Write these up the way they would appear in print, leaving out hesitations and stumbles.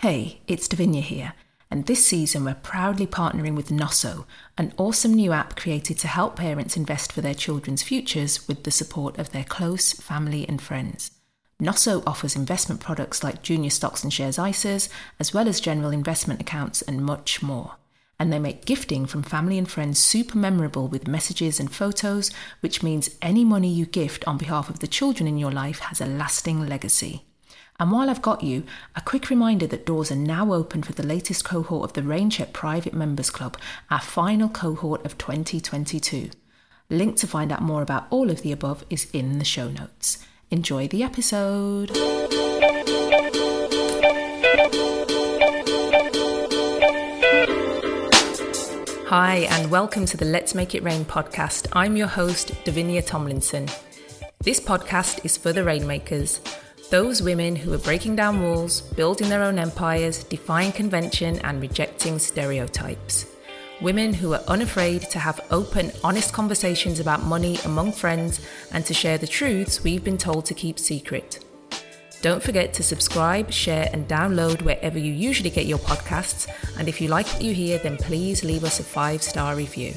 Hey, it's Davinia here, and this season we're proudly partnering with Nosso, an awesome new app created to help parents invest for their children's futures with the support of their close family and friends. Nosso offers investment products like junior stocks and shares ISAs, as well as general investment accounts and much more. And they make gifting from family and friends super memorable with messages and photos, which means any money you gift on behalf of the children in your life has a lasting legacy. And while I've got you, a quick reminder that doors are now open for the latest cohort of the Raincheck Private Members Club, our final cohort of 2022. Link to find out more about all of the above is in the show notes. Enjoy the episode. Hi, and welcome to the Let's Make It Rain podcast. I'm your host, Davinia Tomlinson. This podcast is for the Rainmakers. Those women who are breaking down walls, building their own empires, defying convention and rejecting stereotypes. Women who are unafraid to have open, honest conversations about money among friends and to share the truths we've been told to keep secret. Don't forget to subscribe, share and download wherever you usually get your podcasts. And if you like what you hear, then please leave us a 5-star review.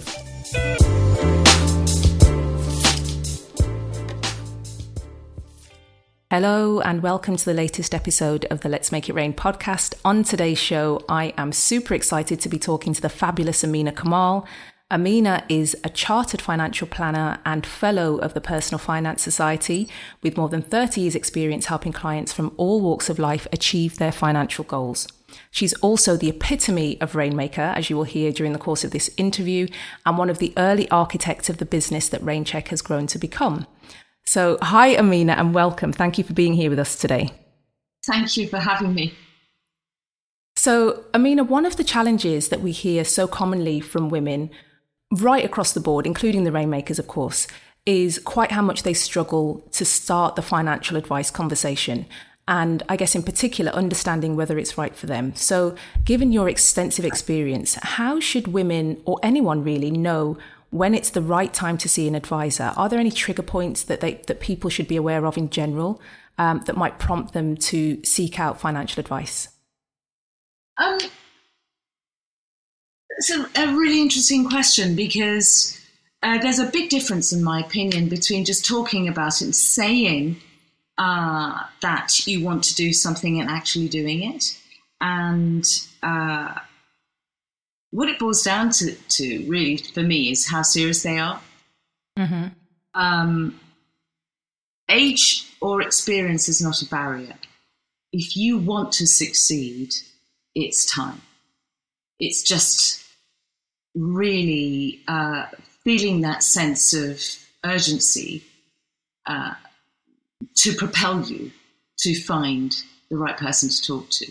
Hello and welcome to the latest episode of the Let's Make It Rain podcast. On today's show, I am super excited to be talking to the fabulous Amina Kamal. Amina is a chartered financial planner and fellow of the Personal Finance Society with more than 30 years experience helping clients from all walks of life achieve their financial goals. She's also the epitome of Rainmaker, as you will hear during the course of this interview, and one of the early architects of the business that Raincheck has grown to become. So, hi, Amina, and welcome. Thank you for being here with us today. Thank you for having me. So, Amina, one of the challenges that we hear so commonly from women right across the board, including the Rainmakers, of course, is quite how much they struggle to start the financial advice conversation. And I guess in particular, understanding whether it's right for them. So, given your extensive experience, how should women or anyone really know when it's the right time to see an advisor? Are there any trigger points that people should be aware of in general that might prompt them to seek out financial advice? It's a really interesting question because there's a big difference, in my opinion, between just talking about it and saying that you want to do something and actually doing it. And what it boils down to really, for me, is how serious they are. Mm-hmm. Age or experience is not a barrier. If you want to succeed, it's time. It's just really feeling that sense of urgency to propel you to find the right person to talk to.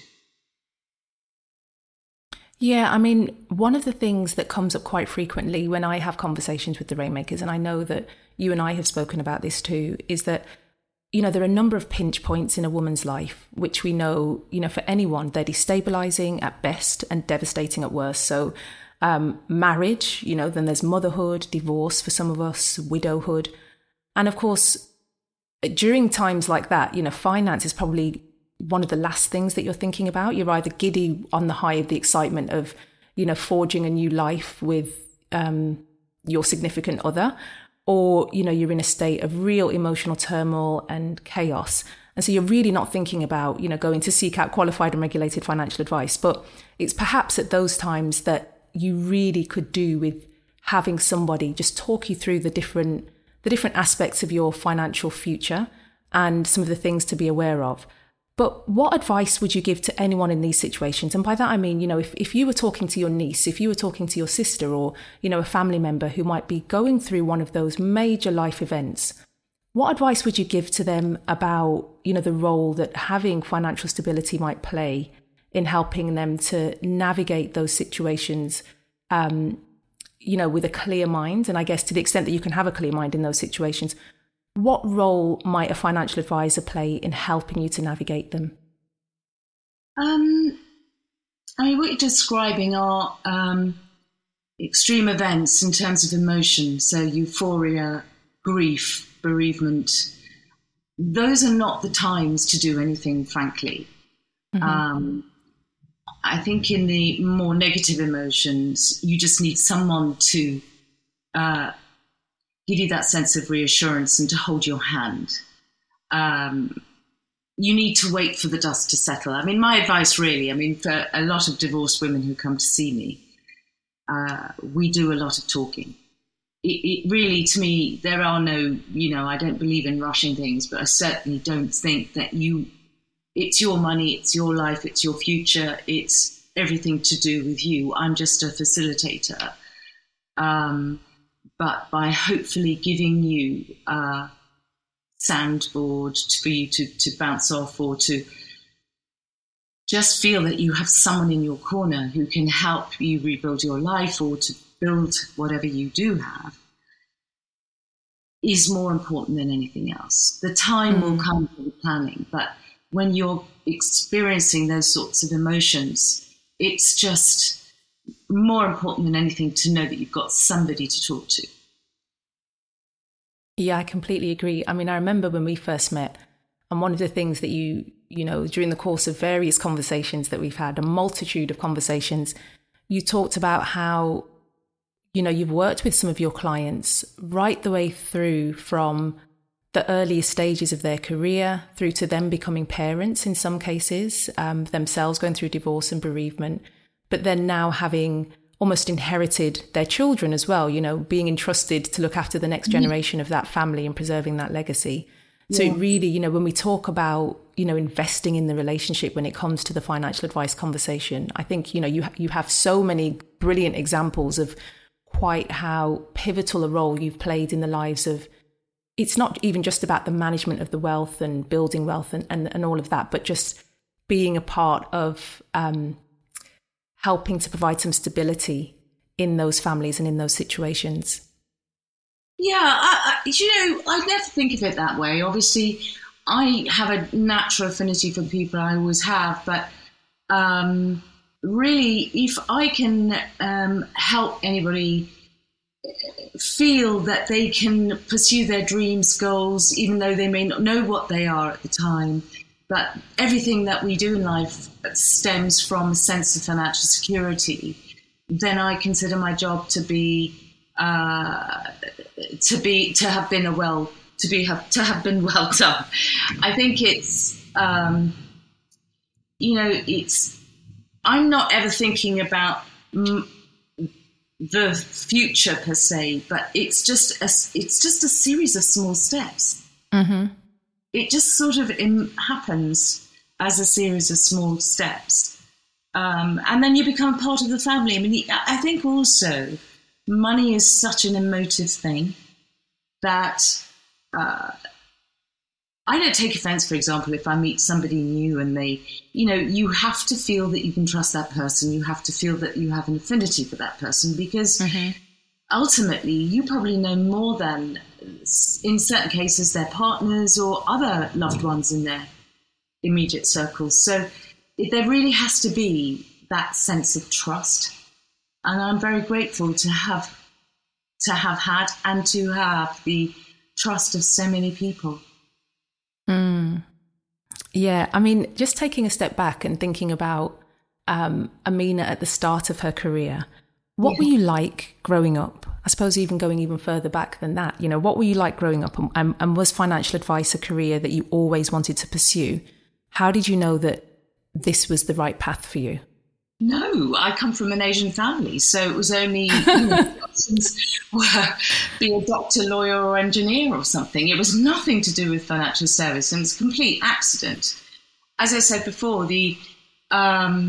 Yeah, I mean, one of the things that comes up quite frequently when I have conversations with the Rainmakers, and I know that you and I have spoken about this too, is that, there are a number of pinch points in a woman's life, which we know, for anyone, they're destabilizing at best and devastating at worst. So marriage, then there's motherhood, divorce for some of us, widowhood. And of course, during times like that, finance is probably one of the last things that you're thinking about. You're either giddy on the high of the excitement of, forging a new life with your significant other, or, you're in a state of real emotional turmoil and chaos. And so you're really not thinking about, going to seek out qualified and regulated financial advice. But it's perhaps at those times that you really could do with having somebody just talk you through the different aspects of your financial future and some of the things to be aware of. But what advice would you give to anyone in these situations? And by that, I mean, if you were talking to your niece, if you were talking to your sister or, a family member who might be going through one of those major life events, what advice would you give to them about, the role that having financial stability might play in helping them to navigate those situations, with a clear mind? And I guess to the extent that you can have a clear mind in those situations, what role might a financial advisor play in helping you to navigate them? What you're describing are extreme events in terms of emotion, so euphoria, grief, bereavement. Those are not the times to do anything, frankly. Mm-hmm. I think in the more negative emotions, you just need someone to give you that sense of reassurance and to hold your hand. You need to wait for the dust to settle. I mean, my advice really, I mean, for a lot of divorced women who come to see me, we do a lot of talking. It really, to me, there are no, I don't believe in rushing things, but I certainly don't think that it's your money, it's your life, it's your future, it's everything to do with you. I'm just a facilitator. But by hopefully giving you a soundboard for you to bounce off, or to just feel that you have someone in your corner who can help you rebuild your life or to build whatever you do have, is more important than anything else. The time will come for the planning, but when you're experiencing those sorts of emotions, it's just more important than anything to know that you've got somebody to talk to. Yeah, I completely agree. I mean, I remember when we first met, and one of the things that you during the course of various conversations that we've had, a multitude of conversations, you talked about how, you've worked with some of your clients right the way through from the earliest stages of their career through to them becoming parents in some cases, themselves going through divorce and bereavement, but then now having almost inherited their children as well, being entrusted to look after the next generation of that family and preserving that legacy. So it really, when we talk about, investing in the relationship when it comes to the financial advice conversation, I think, you have so many brilliant examples of quite how pivotal a role you've played in the lives of, it's not even just about the management of the wealth and building wealth and all of that, but just being a part of helping to provide some stability in those families and in those situations. Yeah, I never think of it that way. Obviously, I have a natural affinity for people, I always have, but really, if I can help anybody feel that they can pursue their dreams, goals, even though they may not know what they are at the time, but everything that we do in life stems from a sense of financial security, then I consider my job to have been well done. I think it's I'm not ever thinking about the future per se, but it's just a series of small steps. Mm-hmm. It just sort of happens as a series of small steps. And then you become part of the family. I mean, I think also money is such an emotive thing that I don't take offense, for example, if I meet somebody new and they, you have to feel that you can trust that person. You have to feel that you have an affinity for that person, because ultimately you probably know more than, in certain cases, their partners or other loved ones in their immediate circles. So there really has to be that sense of trust. And I'm very grateful to have had and to have the trust of so many people. Yeah, I mean, just taking a step back and thinking about Amina at the start of her career, what were you like growing up? I suppose even going even further back than that, what were you like growing up? And was financial advice a career that you always wanted to pursue? How did you know that this was the right path for you? No, I come from an Asian family, so it was only options were be a doctor, lawyer, or engineer or something. It was nothing to do with financial service, and it's a complete accident. As I said before, I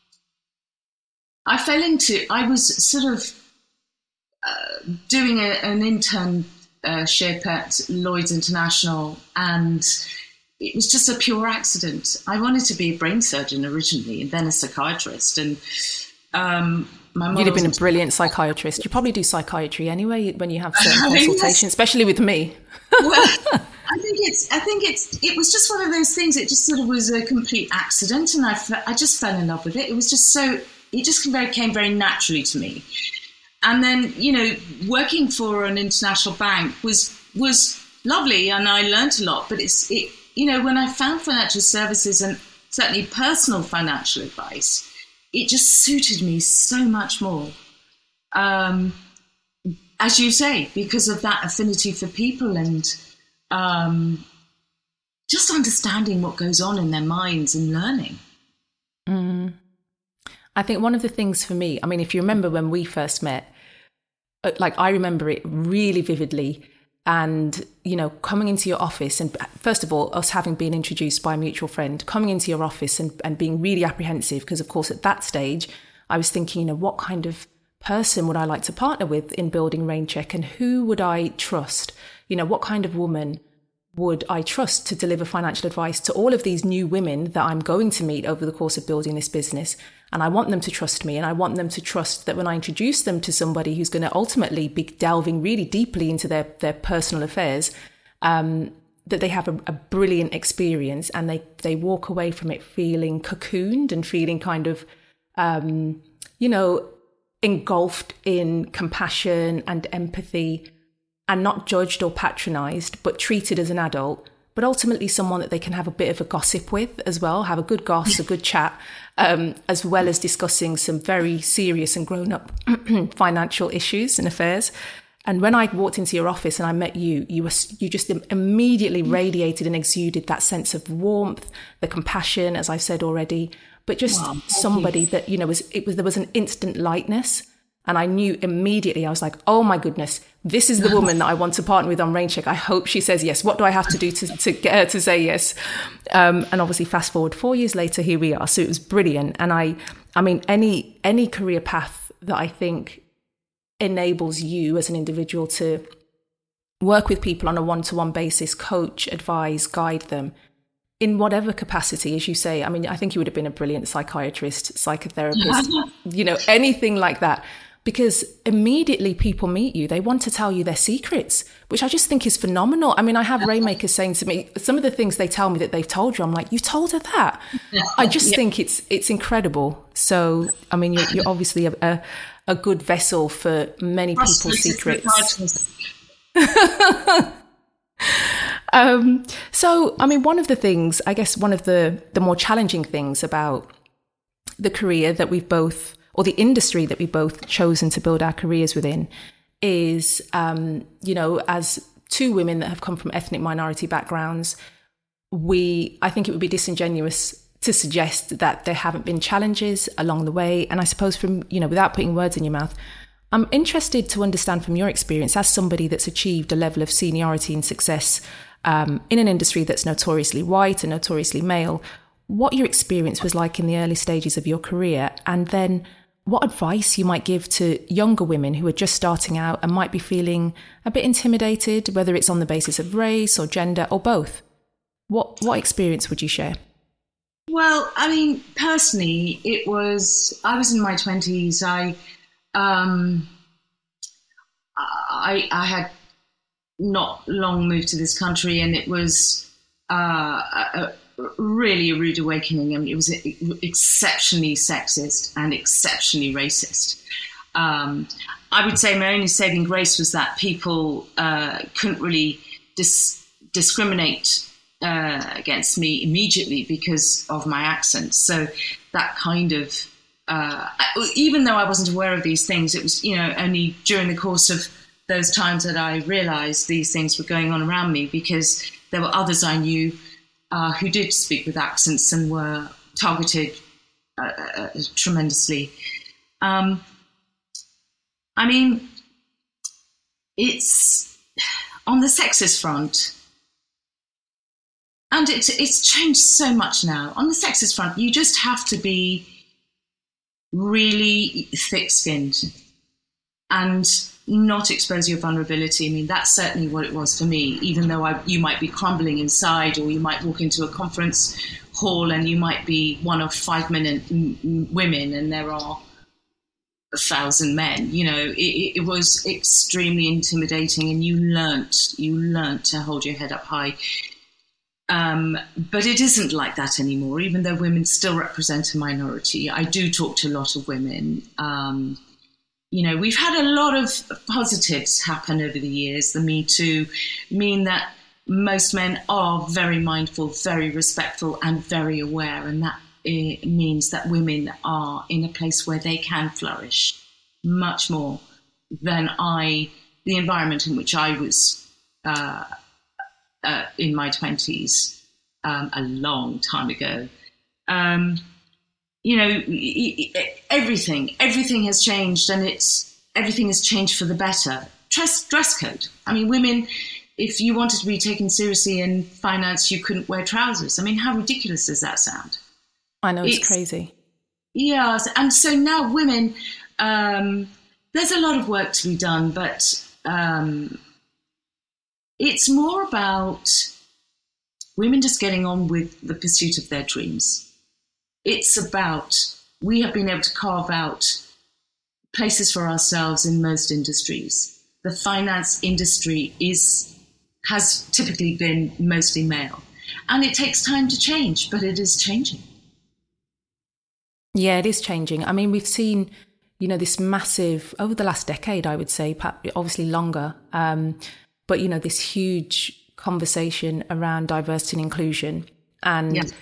was sort of doing an internship at Lloyd's International, and it was just a pure accident. I wanted to be a brain surgeon originally and then a psychiatrist. And my mother... You'd have been a brilliant psychiatrist. You probably do psychiatry anyway when you have certain consultations, especially with me. Well, I think it was just one of those things. It just sort of was a complete accident, and I just fell in love with it. It was just it just came very naturally to me. And then, working for an international bank was lovely, and I learned a lot, but when I found financial services and certainly personal financial advice, it just suited me so much more. As you say, because of that affinity for people and just understanding what goes on in their minds and learning. I think one of the things for me, I mean, if you remember when we first met, like I remember it really vividly. And, you know, coming into your office and first of all, us having been introduced by a mutual friend, coming into your office and being really apprehensive because, of course, at that stage, I was thinking, you know, what kind of person would I like to partner with in building Raincheck and who would I trust? You know, what kind of woman would I trust to deliver financial advice to all of these new women that I'm going to meet over the course of building this business? And I want them to trust me, and I want them to trust that when I introduce them to somebody who's going to ultimately be delving really deeply into their personal affairs, that they have a brilliant experience and they walk away from it feeling cocooned and feeling kind of, you know, engulfed in compassion and empathy and not judged or patronized, but treated as an adult, but ultimately someone that they can have a bit of a gossip with as well, have a good goss, a good chat, as well as discussing some very serious and grown-up financial issues and affairs. And when I walked into your office and I met you, you just immediately radiated and exuded that sense of warmth, the compassion, as I've said already, but just somebody that, you know, there was an instant lightness. And I knew immediately, I was like, oh my goodness, this is the woman that I want to partner with on Raincheck. I hope she says yes. What do I have to do to get her to say yes? And obviously fast forward 4 years later, here we are. So it was brilliant. And I mean, any career path that I think enables you as an individual to work with people on a one-to-one basis, coach, advise, guide them in whatever capacity, as you say. I mean, I think you would have been a brilliant psychiatrist, psychotherapist, you know, anything like that. Because immediately people meet you, they want to tell you their secrets, which I just think is phenomenal. I mean, I have Rainmakers saying to me, some of the things they tell me that they've told you, I'm like, you told her that? I just think it's incredible. So, I mean, you're obviously a good vessel for many people's secrets. So, I mean, one of the things, I guess one of the more challenging things about the career that we've both, or the industry that we've both chosen to build our careers within is, you know, as two women that have come from ethnic minority backgrounds, I think it would be disingenuous to suggest that there haven't been challenges along the way. And I suppose from, you know, without putting words in your mouth, I'm interested to understand from your experience as somebody that's achieved a level of seniority and success in an industry that's notoriously white and notoriously male, what your experience was like in the early stages of your career, and then what advice you might give to younger women who are just starting out and might be feeling a bit intimidated, whether it's on the basis of race or gender or both. What experience would you share? Well, I mean, personally, I was in my 20s. I had not long moved to this country, and it was really a rude awakening. I mean, it was exceptionally sexist and exceptionally racist. I would say my only saving grace was that people couldn't really discriminate against me immediately because of my accent. So that kind of, even though I wasn't aware of these things, it was, you know, only during the course of those times that I realized these things were going on around me, because there were others I knew who did speak with accents and were targeted tremendously. I mean, it's on the sexist front, and it's changed so much now. On the sexist front, you just have to be really thick-skinned and not expose your vulnerability. I mean, that's certainly what it was for me, even though you might be crumbling inside, or you might walk into a conference hall and you might be one of 5 women and there are 1,000 men. You know, it was extremely intimidating, and you learnt to hold your head up high. But it isn't like that anymore, even though women still represent a minority. I do talk to a lot of women. You know, we've had a lot of positives happen over the years. The Me Too mean that most men are very mindful, very respectful, and very aware, and that it means that women are in a place where they can flourish much more than the environment in which I was in my 20s a long time ago. Everything has changed, and everything has changed for the better. Dress code. I mean, women, if you wanted to be taken seriously in finance, you couldn't wear trousers. I mean, how ridiculous does that sound? I know, it's crazy. Yeah, and so now women, there's a lot of work to be done, but it's more about women just getting on with the pursuit of their dreams. It's about, we have been able to carve out places for ourselves in most industries. The finance industry has typically been mostly male, and it takes time to change, but it is changing. Yeah, it is changing. I mean, we've seen, this massive, over the last decade, I would say, obviously longer, but, this huge conversation around diversity and inclusion. And Yes.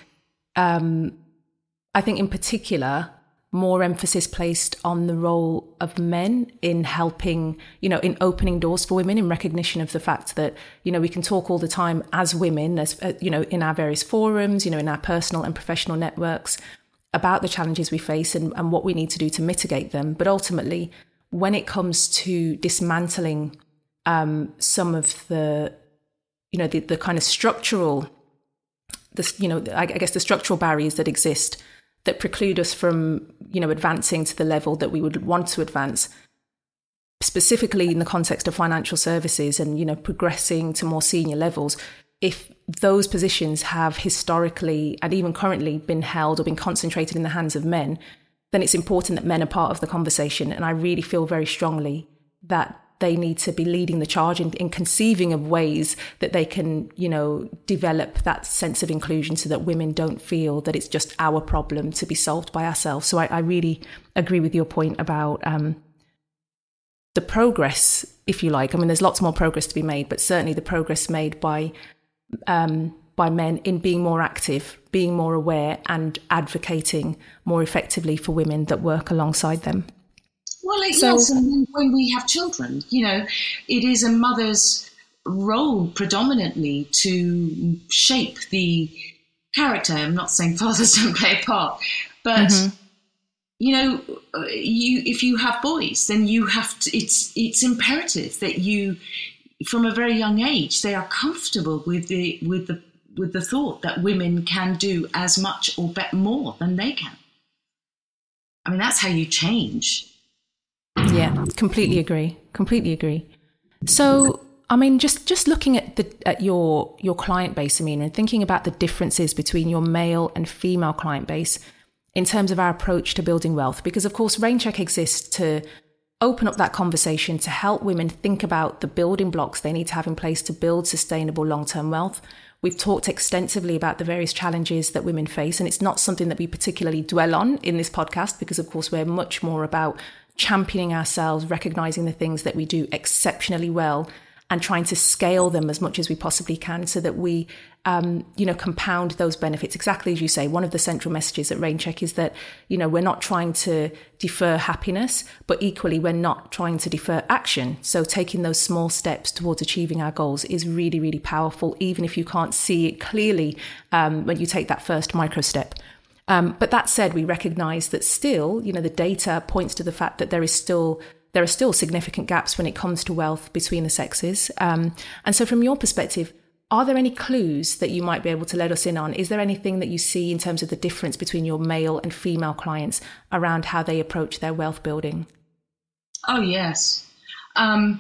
I think in particular, more emphasis placed on the role of men in helping, in opening doors for women, in recognition of the fact that, we can talk all the time as women, as in our various forums, in our personal and professional networks, about the challenges we face and what we need to do to mitigate them. But ultimately, when it comes to dismantling some of the kind of structural, I guess the structural barriers that exist that preclude us from, advancing to the level that we would want to advance, specifically in the context of financial services and, progressing to more senior levels. If those positions have historically and even currently been held or been concentrated in the hands of men, then it's important that men are part of the conversation. And I really feel very strongly that they need to be leading the charge in conceiving of ways that they can, develop that sense of inclusion so that women don't feel that it's just our problem to be solved by ourselves. So I really agree with your point about the progress, if you like. I mean, there's lots more progress to be made, but certainly the progress made by men in being more active, being more aware and advocating more effectively for women that work alongside them. Well, yes, and when we have children, it is a mother's role predominantly to shape the character. I'm not saying fathers don't play a part, but if you have boys, then you have to. It's imperative that you, from a very young age, they are comfortable with the thought that women can do as much or more than they can. I mean, that's how you change. Yeah, completely agree. So, I mean, just looking at your client base, Amina, and thinking about the differences between your male and female client base in terms of our approach to building wealth, because of course RainCheck exists to open up that conversation to help women think about the building blocks they need to have in place to build sustainable long-term wealth. We've talked extensively about the various challenges that women face, and it's not something that we particularly dwell on in this podcast because, of course, we're much more about championing ourselves, recognizing the things that we do exceptionally well and trying to scale them as much as we possibly can so that we, compound those benefits. Exactly as you say, one of the central messages at RainCheck is that, we're not trying to defer happiness, but equally we're not trying to defer action. So taking those small steps towards achieving our goals is really, really powerful, even if you can't see it clearly when you take that first micro step. But that said, we recognize that still, the data points to the fact that there are still significant gaps when it comes to wealth between the sexes. And so from your perspective, are there any clues that you might be able to let us in on? Is there anything that you see in terms of the difference between your male and female clients around how they approach their wealth building? Oh, yes. Men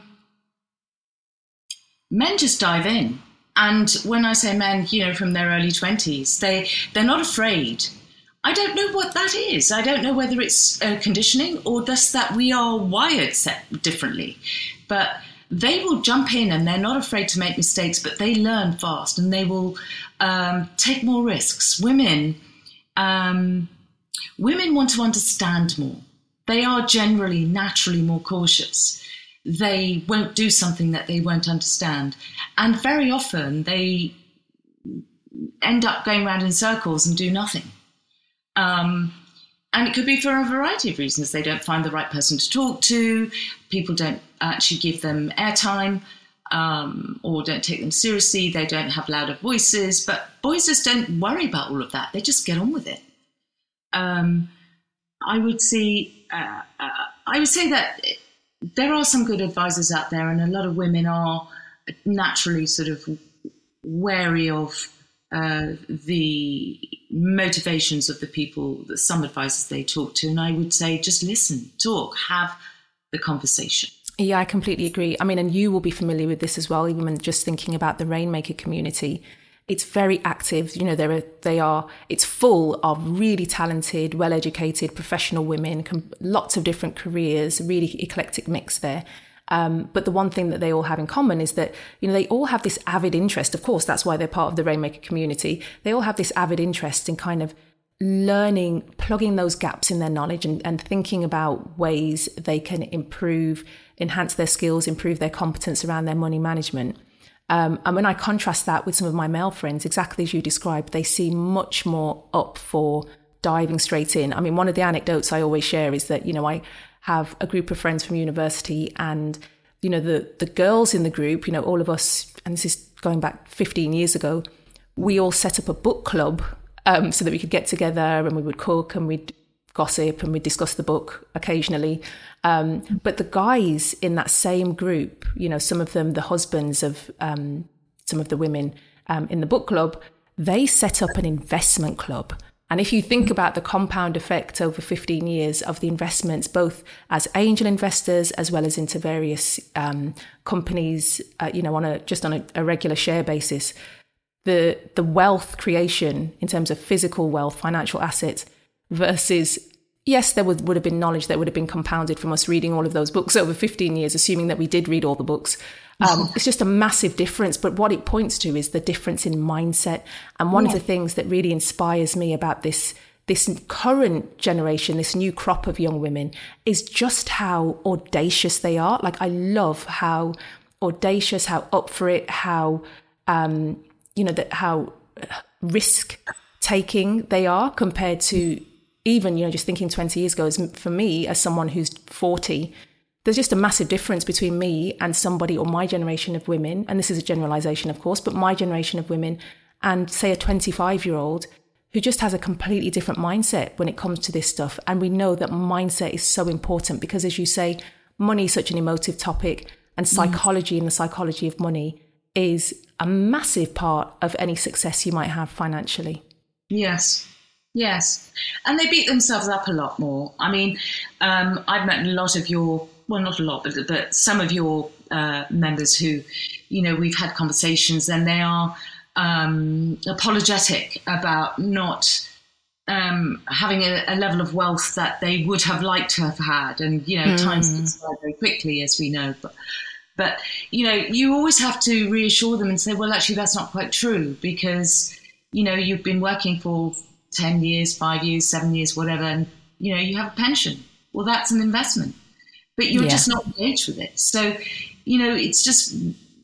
just dive in. And when I say men, from their early 20s, they're not afraid. I don't know what that is. I don't know whether it's conditioning or just that we are wired set differently. But they will jump in and they're not afraid to make mistakes, but they learn fast and they will take more risks. Women want to understand more. They are generally, naturally more cautious. They won't do something that they won't understand. And very often they end up going around in circles and do nothing. And it could be for a variety of reasons. They don't find the right person to talk to. People don't actually give them airtime, or don't take them seriously. They don't have louder voices. But boys just don't worry about all of that. They just get on with it. I would say that there are some good advisors out there, and a lot of women are naturally sort of wary of the motivations of the people, some advisors they talk to. And I would say just listen, talk, have the conversation. Yeah, I completely agree. I mean, and you will be familiar with this as well, even when just thinking about the Rainmaker community. It's very active. You know, it's full of really talented, well-educated, professional women, lots of different careers, really eclectic mix there. But the one thing that they all have in common is that, you know, they all have this avid interest. Of course, that's why they're part of the Rainmaker community. They all have this avid interest in kind of learning, plugging those gaps in their knowledge and thinking about ways they can improve, enhance their skills, improve their competence around their money management. And when I contrast that with some of my male friends, exactly as you described, they seem much more up for diving straight in. I mean, one of the anecdotes I always share is that, you know, I have a group of friends from university, and, you know, the girls in the group, you know, all of us, and this is going back 15 years ago, we all set up a book club so that we could get together and we would cook and we'd gossip and we'd discuss the book occasionally. But the guys in that same group, you know, some of them, the husbands of some of the women in the book club, they set up an investment club. And if you think about the compound effect over 15 years of the investments, both as angel investors as well as into various companies, you know, on a regular share basis, the wealth creation in terms of physical wealth, financial assets versus, yes, there would have been knowledge that would have been compounded from us reading all of those books over 15 years, assuming that we did read all the books. It's just a massive difference. But what it points to is the difference in mindset. And one of the things that really inspires me about this current generation, this new crop of young women, is just how audacious they are. Like, I love how audacious, how up for it, how, how risk taking they are compared to even, you know, just thinking 20 years ago. For me, as someone who's 40, there's just a massive difference between me and somebody, or my generation of women, and this is a generalization, of course, but my generation of women and, say, a 25-year-old who just has a completely different mindset when it comes to this stuff. And we know that mindset is so important because, as you say, money is such an emotive topic, and psychology and the psychology of money is a massive part of any success you might have financially. Yes. And they beat themselves up a lot more. I mean, I've met a lot of your, well, not a lot, but some of your members who, you know, we've had conversations, and they are apologetic about not having a level of wealth that they would have liked to have had. And, you know, times expire very quickly, as we know. But, you know, you always have to reassure them and say, well, actually, that's not quite true, because, you know, you've been working for 10 years, 5 years, 7 years, whatever, and, you know, you have a pension. Well, that's an investment, but you're just not engaged with it. So, you know, it's just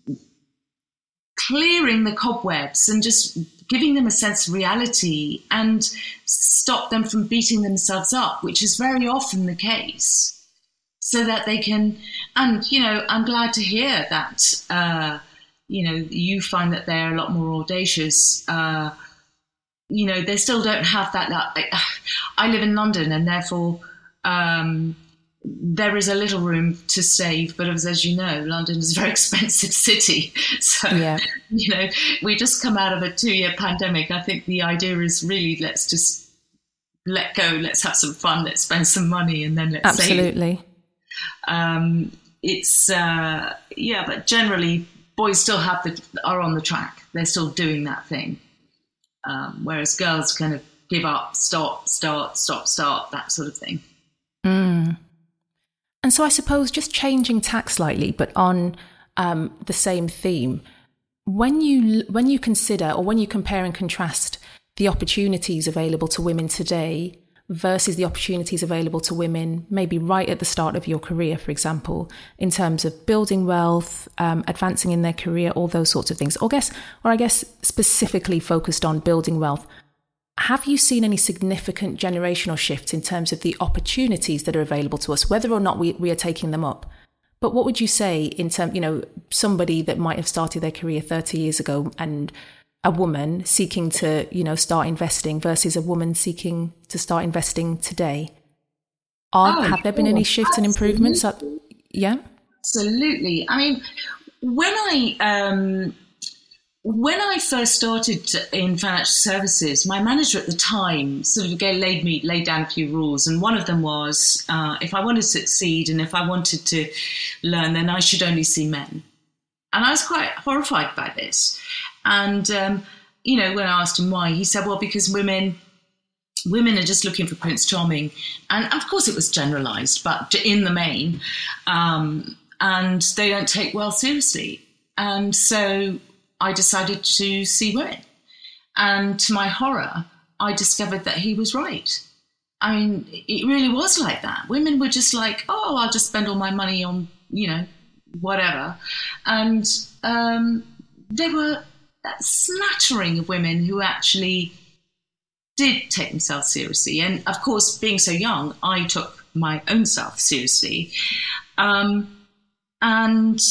clearing the cobwebs and just giving them a sense of reality and stop them from beating themselves up, which is very often the case, so that they can, and, you know, I'm glad to hear that, you know, you find that they're a lot more audacious. You know, they still don't have that. I live in London, and therefore there is a little room to save. But as you know, London is a very expensive city. So, you know, we just come out of a 2-year pandemic. I think the idea is really, let's just let go. Let's have some fun. Let's spend some money, and then let's save. Absolutely. But generally, boys still are on the track. They're still doing that thing. Whereas girls kind of give up, stop, start, that sort of thing. And so I suppose, just changing tack slightly, but on the same theme, when you consider, or when you compare and contrast the opportunities available to women today versus the opportunities available to women maybe right at the start of your career, for example, in terms of building wealth, advancing in their career, all those sorts of things, or I guess specifically focused on building wealth, have you seen any significant generational shifts in terms of the opportunities that are available to us, whether or not we are taking them up? But what would you say in terms, somebody that might have started their career 30 years ago and a woman seeking to, start investing versus a woman seeking to start investing today? Have there been any shifts and improvements? Yeah? Absolutely. I mean, when I first started in financial services, my manager at the time sort of laid down a few rules. And one of them was, if I wanted to succeed and if I wanted to learn, then I should only see men. And I was quite horrified by this. And, when I asked him why, he said, well, because women are just looking for Prince Charming. And of course it was generalized, but in the main, and they don't take wealth seriously. And so I decided to see women. And to my horror, I discovered that he was right. I mean, it really was like that. Women were just like, oh, I'll just spend all my money on, whatever. And there were a smattering of women who actually did take themselves seriously. And of course, being so young, I took my own self seriously. And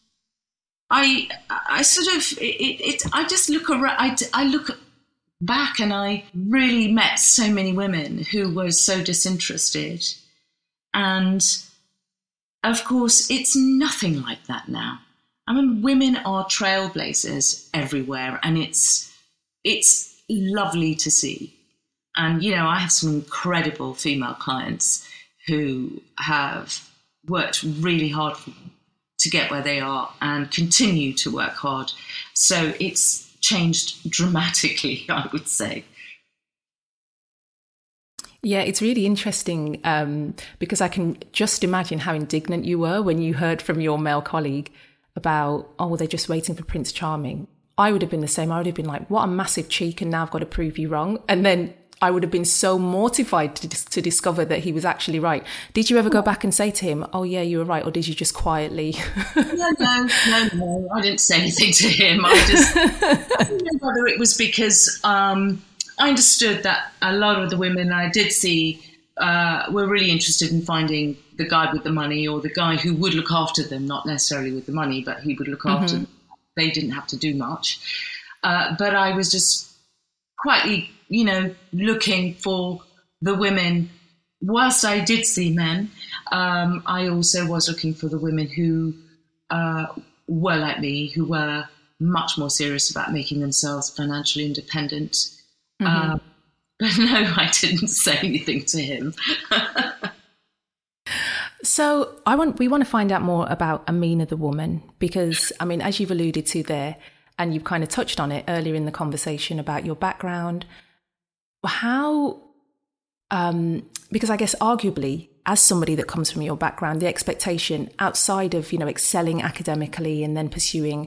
I sort of, I just look around, I look back and I really met so many women who were so disinterested. And of course, it's nothing like that now. I mean, women are trailblazers everywhere, and it's lovely to see. And, I have some incredible female clients who have worked really hard to get where they are and continue to work hard. So it's changed dramatically, I would say. Yeah, it's really interesting because I can just imagine how indignant you were when you heard from your male colleague about, oh, well, they're just waiting for Prince Charming. I would have been the same. I would have been like, what a massive cheek, and now I've got to prove you wrong. And then I would have been so mortified to discover that he was actually right. Did you ever go back and say to him, oh, yeah, you were right, or did you just quietly? No, I didn't say anything to him. I don't know whether it was because I understood that a lot of the women I did see were really interested in finding the guy with the money, or the guy who would look after them, not necessarily with the money, but he would look after them. They didn't have to do much. But I was just quietly, looking for the women. Whilst I did see men, I also was looking for the women who were like me, who were much more serious about making themselves financially independent. But no, I didn't say anything to him. So we want to find out more about Amina the woman, because, I mean, as you've alluded to there, and you've kind of touched on it earlier in the conversation about your background, how, because I guess arguably, as somebody that comes from your background, the expectation outside of, excelling academically and then pursuing,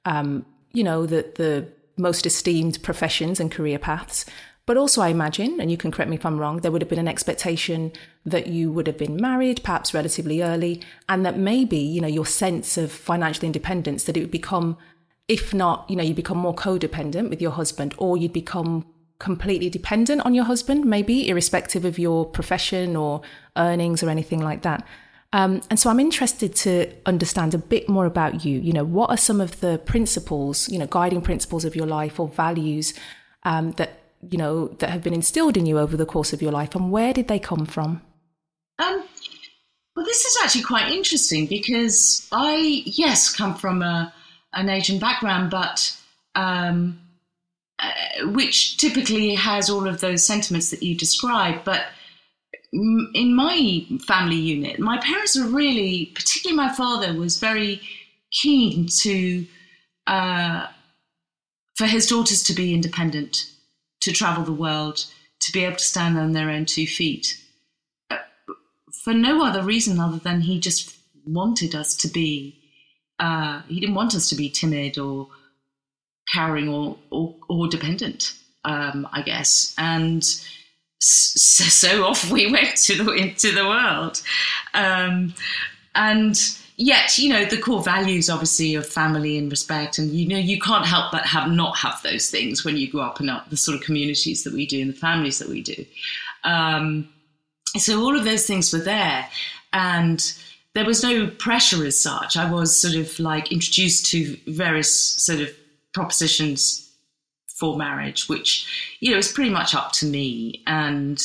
the most esteemed professions and career paths, but also I imagine, and you can correct me if I'm wrong, there would have been an expectation that you would have been married, perhaps relatively early, and that maybe, your sense of financial independence, that it would become, if not, you become more codependent with your husband, or you'd become completely dependent on your husband, maybe irrespective of your profession or earnings or anything like that. And so I'm interested to understand a bit more about you. What are some of the principles, guiding principles of your life, or values that have been instilled in you over the course of your life, and where did they come from? Well, this is actually quite interesting because I, come from an Asian background, but which typically has all of those sentiments that you described. But in my family unit, my parents were really, particularly my father, was very keen to for his daughters to be independent, to travel the world, to be able to stand on their own 2 feet, for no other reason other than he just wanted us to be, he didn't want us to be timid or cowering or dependent, I guess. And so off we went into the world. And yet, the core values, obviously, of family and respect. And, you can't help but not have those things when you grow up in the sort of communities that we do and the families that we do. So all of those things were there. And there was no pressure as such. I was sort of like introduced to various sort of propositions for marriage, which, is pretty much up to me. And,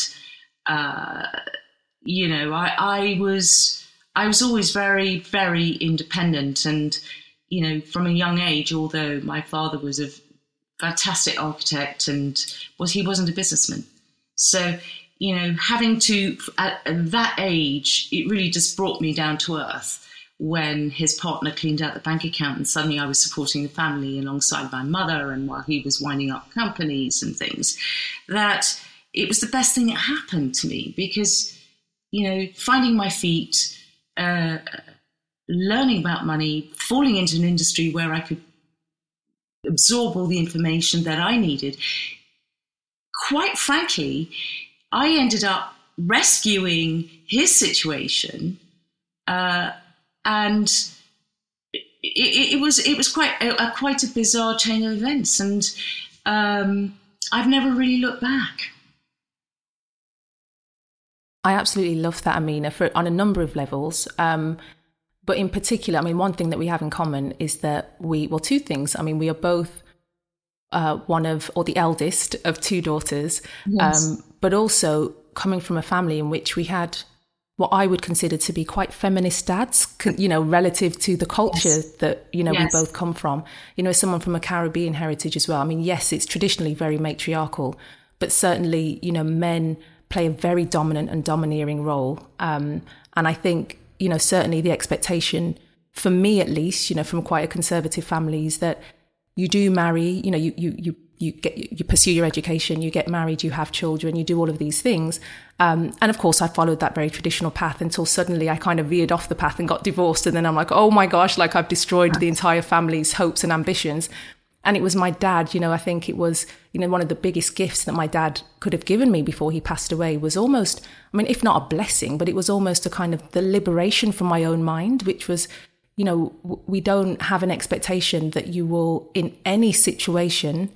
I was always very, very independent. And, from a young age, although my father was a fantastic architect and he wasn't a businessman. So, having to, at that age, it really just brought me down to earth when his partner cleaned out the bank account and suddenly I was supporting the family alongside my mother, and while he was winding up companies and things, that it was the best thing that happened to me because, finding my feet, learning about money, falling into an industry where I could absorb all the information that I needed. Quite frankly, I ended up rescuing his situation, and it was quite a bizarre chain of events, and I've never really looked back. I absolutely love that, Amina, on a number of levels. But in particular, one thing that we have in common is that two things. We are both the eldest of two daughters, yes. But also coming from a family in which we had what I would consider to be quite feminist dads, relative to the culture yes. that, yes. we both come from. As someone from a Caribbean heritage as well. Yes, it's traditionally very matriarchal, but certainly, men play a very dominant and domineering role. And I think, certainly the expectation, for me at least, from quite a conservative family, is that you do marry, you pursue your education, you get married, you have children, you do all of these things. And of course, I followed that very traditional path until suddenly I kind of veered off the path and got divorced. And then I'm like, oh my gosh, like I've destroyed the entire family's hopes and ambitions. And it was my dad, I think it was, one of the biggest gifts that my dad could have given me before he passed away was almost, if not a blessing, but it was almost a kind of the liberation from my own mind, which was, we don't have an expectation that you will, in any situation,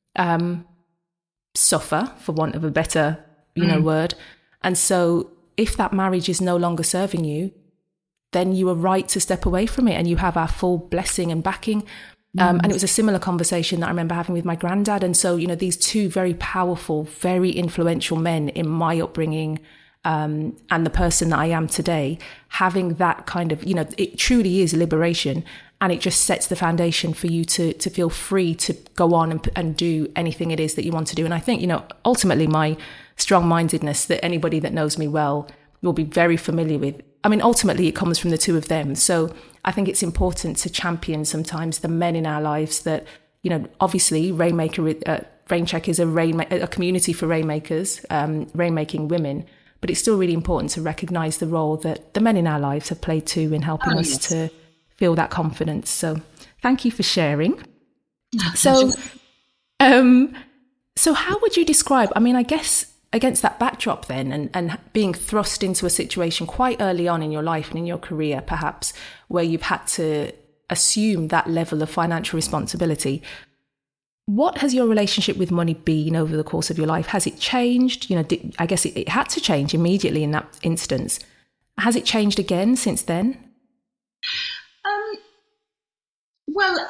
suffer, for want of a better, word. And so if that marriage is no longer serving you, then you are right to step away from it and you have our full blessing and backing. And it was a similar conversation that I remember having with my granddad. And so, these two very powerful, very influential men in my upbringing, and the person that I am today, having that kind of, it truly is liberation. And it just sets the foundation for you to feel free to go on and do anything it is that you want to do. And I think, ultimately my strong-mindedness that anybody that knows me well will be very familiar with. Ultimately it comes from the two of them. So I think it's important to champion sometimes the men in our lives that, obviously Raincheck is a community for rainmakers, rainmaking women, but it's still really important to recognise the role that the men in our lives have played too in helping us to feel that confidence. So thank you for sharing. So how would you describe, I guess, against that backdrop then, and being thrust into a situation quite early on in your life and in your career, perhaps, where you've had to assume that level of financial responsibility, what has your relationship with money been over the course of your life? Has it changed? I guess it had to change immediately in that instance. Has it changed again since then? Well,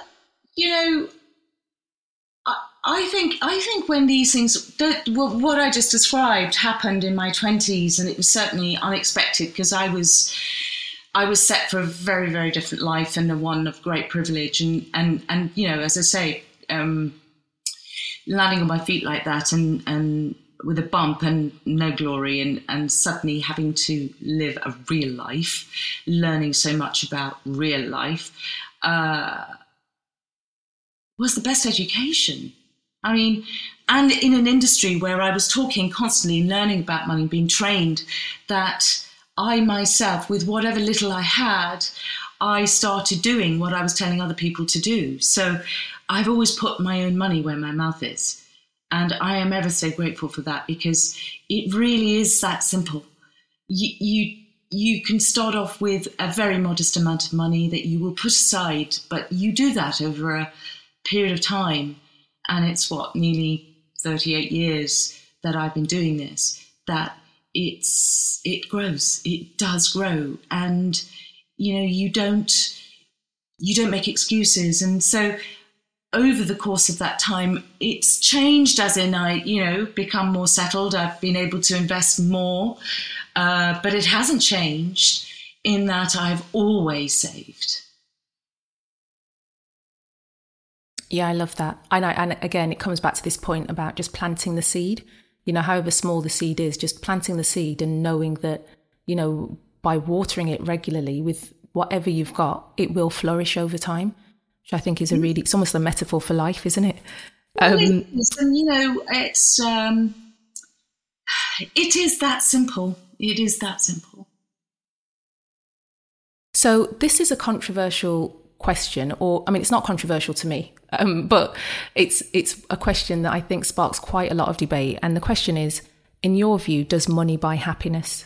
I think when these things, what I just described happened in my 20s, and it was certainly unexpected because I was set for a very, very different life and one of great privilege. And as I say, landing on my feet like that and with a bump and no glory and suddenly having to live a real life, learning so much about real life, was the best education. And in an industry where I was talking constantly, learning about money, being trained, that I myself, with whatever little I had, I started doing what I was telling other people to do. So I've always put my own money where my mouth is. And I am ever so grateful for that because it really is that simple. You you can start off with a very modest amount of money that you will put aside, but you do that over a period of time. And it's nearly 38 years that I've been doing this, that it grows, it does grow. And, you don't make excuses. And so over the course of that time, it's changed, as in I, become more settled. I've been able to invest more, but it hasn't changed in that I've always saved. Yeah, I love that. And again, it comes back to this point about just planting the seed, however small the seed is, just planting the seed and knowing that, by watering it regularly with whatever you've got, it will flourish over time, which I think is it's almost a metaphor for life, isn't it? It is. And, it is that simple. It is that simple. So this is a controversial question, it's not controversial to me, but it's a question that I think sparks quite a lot of debate. And the question is, in your view, does money buy happiness?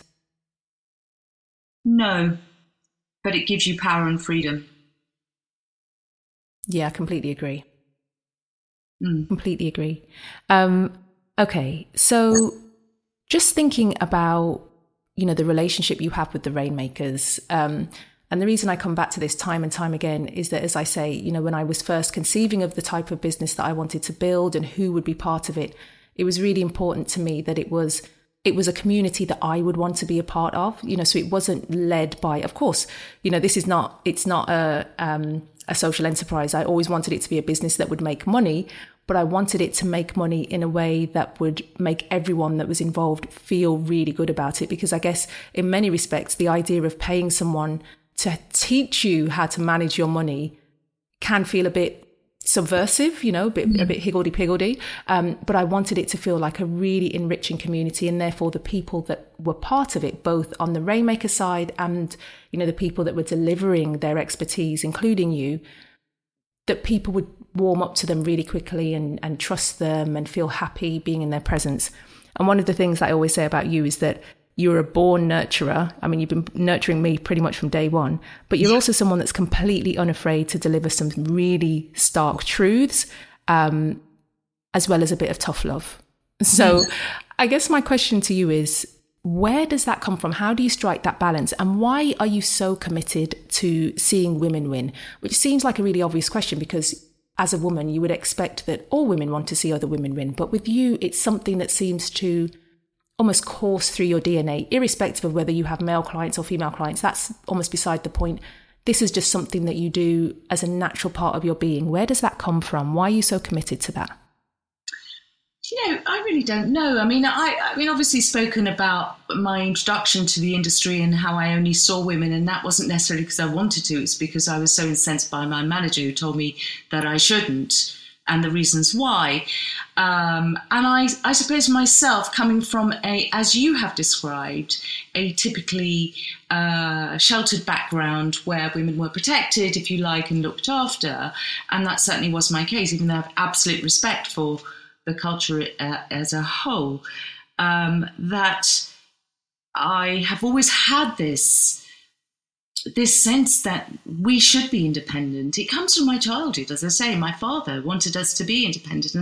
No, but it gives you power and freedom. Yeah, I completely agree. Completely agree. Okay, so just thinking about, the relationship you have with the Rainmakers, and the reason I come back to this time and time again is that, as I say, when I was first conceiving of the type of business that I wanted to build and who would be part of it, it was really important to me that it was a community that I would want to be a part of, so it wasn't led by, of course, it's not a social enterprise. I always wanted it to be a business that would make money, but I wanted it to make money in a way that would make everyone that was involved feel really good about it. Because I guess in many respects, the idea of paying someone to teach you how to manage your money can feel a bit subversive, a bit higgledy-piggledy. But I wanted it to feel like a really enriching community, and therefore the people that were part of it, both on the Rainmaker side and, the people that were delivering their expertise, including you, that people would warm up to them really quickly and trust them and feel happy being in their presence. And one of the things I always say about you is that you're a born nurturer. You've been nurturing me pretty much from day one, but you're also someone that's completely unafraid to deliver some really stark truths, as well as a bit of tough love. So I guess my question to you is, where does that come from? How do you strike that balance? And why are you so committed to seeing women win? Which seems like a really obvious question, because as a woman, you would expect that all women want to see other women win. But with you, it's something that seems to almost course through your DNA, irrespective of whether you have male clients or female clients. That's almost beside the point. This is just something that you do as a natural part of your being. Where does that come from? Why are you so committed to that? I really don't know. I obviously spoken about my introduction to the industry and how I only saw women, and that wasn't necessarily because I wanted to. It's because I was so incensed by my manager, who told me that I shouldn't, and the reasons why. And I suppose myself, coming from as you have described, a typically sheltered background where women were protected, if you like, and looked after, and that certainly was my case, even though I have absolute respect for the culture as a whole, that I have always had this sense that we should be independent. It comes from my childhood. As I say, my father wanted us to be independent.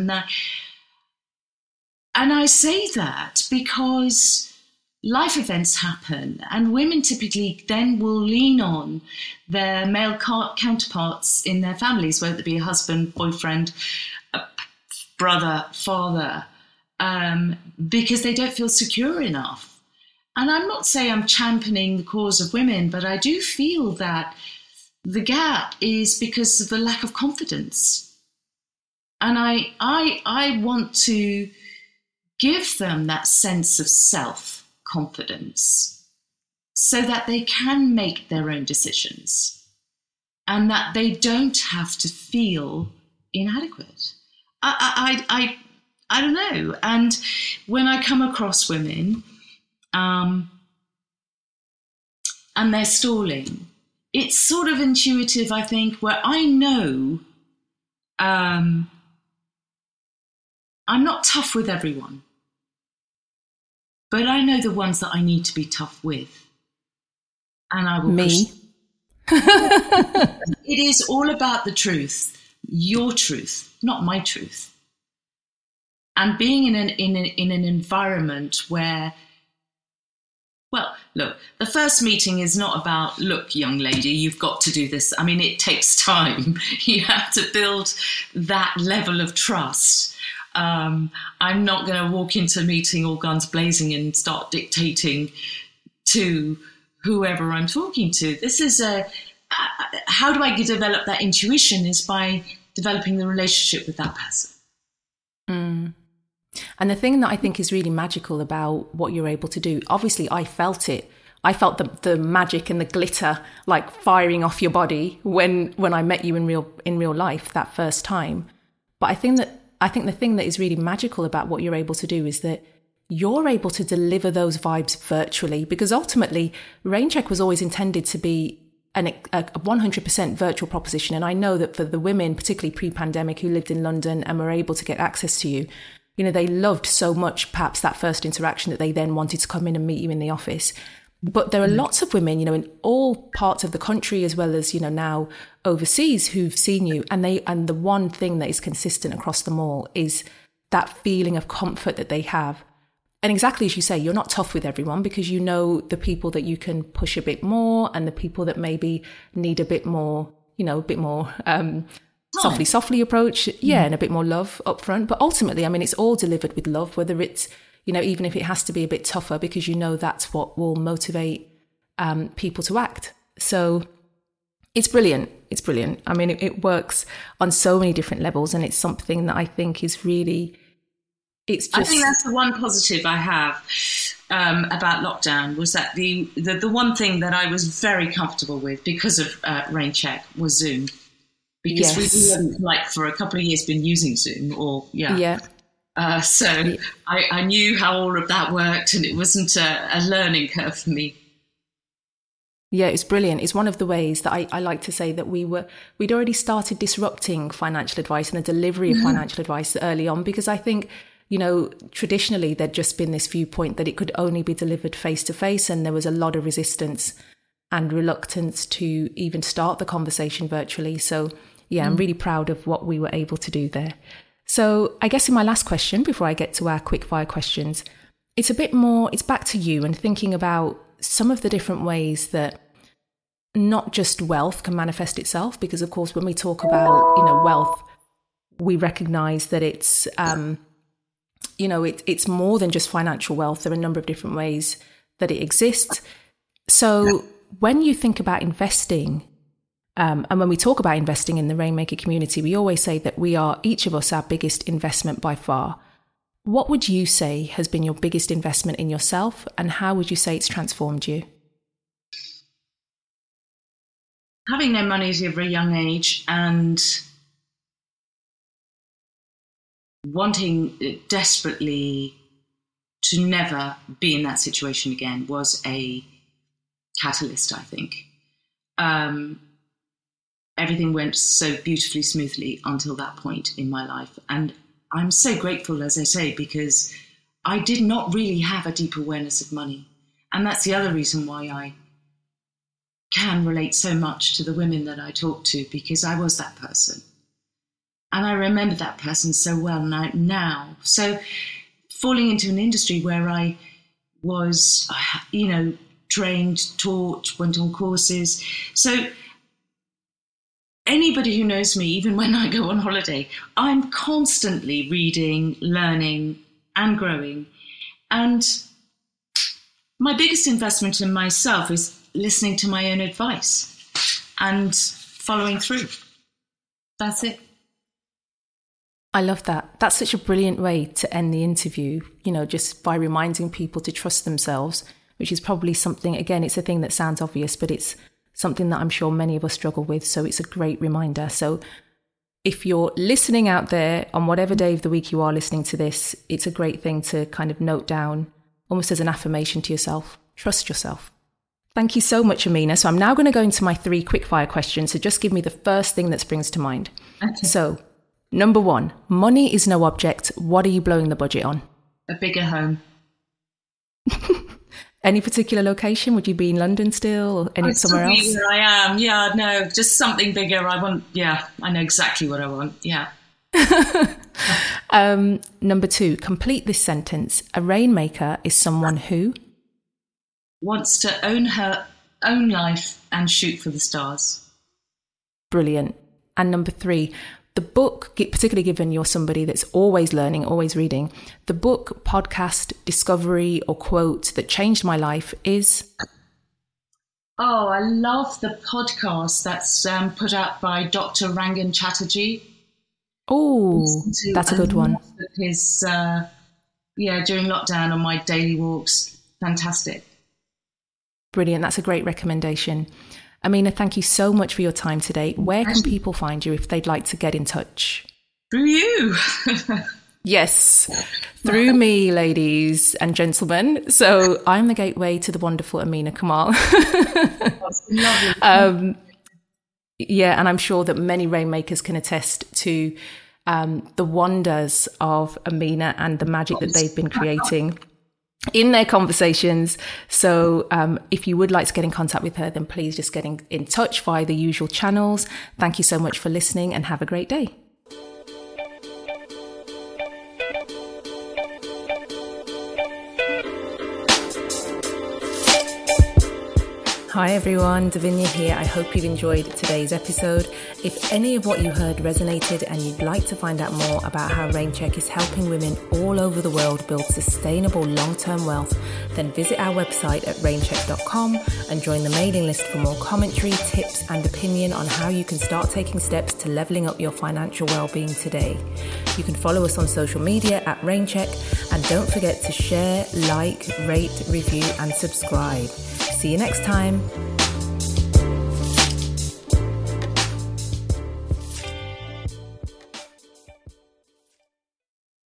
And I say that because life events happen, and women typically then will lean on their male counterparts in their families, whether it be a husband, boyfriend, a brother, father, because they don't feel secure enough. And I'm not saying I'm championing the cause of women, but I do feel that the gap is because of the lack of confidence. And I want to give them that sense of self-confidence so that they can make their own decisions and that they don't have to feel inadequate. I don't know. And when I come across women, and they're stalling, it's sort of intuitive, I think, where I know I'm not tough with everyone, but I know the ones that I need to be tough with. and I will Me. push. It is all about the truth, your truth, not my truth. And being in an environment where, well, look, the first meeting is not about, look, young lady, you've got to do this. I mean, it takes time. You have to build that level of trust. I'm not going to walk into a meeting all guns blazing and start dictating to whoever I'm talking to. This is how do I develop that intuition is by developing the relationship with that person. Mm. And the thing that I think is really magical about what you're able to do, obviously I felt it. I felt the magic and the glitter like firing off your body when I met you in real life that first time. But I think the thing that is really magical about what you're able to do is that you're able to deliver those vibes virtually, because ultimately Raincheck was always intended to be a 100% virtual proposition. And I know that for the women, particularly pre-pandemic, who lived in London and were able to get access to you, you know, they loved so much perhaps that first interaction that they then wanted to come in and meet you in the office. But there are lots of women, you know, in all parts of the country, as well as, you know, now overseas, who've seen you. And the one thing that is consistent across them all is that feeling of comfort that they have. And exactly as you say, you're not tough with everyone, because you know the people that you can push a bit more and the people that maybe need a bit more, you know, a bit more softly approach. Yeah, and a bit more love up front. But ultimately, I mean, it's all delivered with love, whether it's, you know, even if it has to be a bit tougher, because you know that's what will motivate people to act. So it's brilliant. It's brilliant. I mean, it works on so many different levels, and it's something that I think is really... I think that's the one positive I have about lockdown, was that the one thing that I was very comfortable with because of Raincheck was Zoom, because we hadn't, like, for a couple of years been using Zoom, or I knew how all of that worked, and it wasn't a learning curve for me. Yeah, it's brilliant. It's one of the ways that I like to say that we'd already started disrupting financial advice and the delivery of financial advice early on, because I think, you know, traditionally there'd just been this viewpoint that it could only be delivered face to face, and there was a lot of resistance and reluctance to even start the conversation virtually. So yeah, I'm really proud of what we were able to do there. So I guess in my last question, before I get to our quick fire questions, it's back to you and thinking about some of the different ways that not just wealth can manifest itself, because of course when we talk about, you know, wealth, we recognize that it's you know, it's more than just financial wealth. There are a number of different ways that it exists. So when you think about investing, and when we talk about investing in the Rainmaker community, we always say that we are, each of us, our biggest investment by far. What would you say has been your biggest investment in yourself, and how would you say it's transformed you? Having no money at a very young age and wanting desperately to never be in that situation again was a catalyst, I think. Everything went so beautifully smoothly until that point in my life. And I'm so grateful, as I say, because I did not really have a deep awareness of money. And that's the other reason why I can relate so much to the women that I talk to, because I was that person. And I remember that person so well now. So falling into an industry where I was, you know, trained, taught, went on courses. So anybody who knows me, even when I go on holiday, I'm constantly reading, learning, and growing. And my biggest investment in myself is listening to my own advice and following through. That's it. I love that. That's such a brilliant way to end the interview, you know, just by reminding people to trust themselves, which is probably something, again, it's a thing that sounds obvious, but it's something that I'm sure many of us struggle with. So it's a great reminder. So if you're listening out there on whatever day of the week you are listening to this, it's a great thing to kind of note down, almost as an affirmation to yourself. Trust yourself. Thank you so much, Amina. So I'm now going to go into my 3 quickfire questions. So just give me the first thing that springs to mind. Okay. So number 1, money is no object. What are you blowing the budget on? A bigger home. Any particular location? Would you be in London still or somewhere else? Where I am. Yeah, no, just something bigger. I know exactly what I want. Yeah. Number 2, complete this sentence. A rainmaker is someone who wants to own her own life and shoot for the stars. Brilliant. And number 3, the book, particularly given you're somebody that's always learning, always reading, the book, podcast, discovery or quote that changed my life is? Oh, I love the podcast that's put out by Dr. Rangan Chatterjee. Oh, that's a good one. His, during lockdown on my daily walks. Fantastic. Brilliant. That's a great recommendation. Amina, thank you so much for your time today. Where can people find you if they'd like to get in touch? Through you. Yes, through me, ladies and gentlemen. So I'm the gateway to the wonderful Amina Kamal. That's lovely. Yeah, and I'm sure that many rainmakers can attest to the wonders of Amina and the magic that they've been creating in their conversations. So if you would like to get in contact with her, then please just get in touch via the usual channels. Thank you so much for listening and have a great day. Hi everyone, Davinia here. I hope you've enjoyed today's episode. If any of what you heard resonated and you'd like to find out more about how Raincheck is helping women all over the world build sustainable long-term wealth, then visit our website at raincheck.com and join the mailing list for more commentary, tips and opinion on how you can start taking steps to leveling up your financial well-being today. You can follow us on social media at Raincheck, and don't forget to share, like, rate, review and subscribe. See you next time.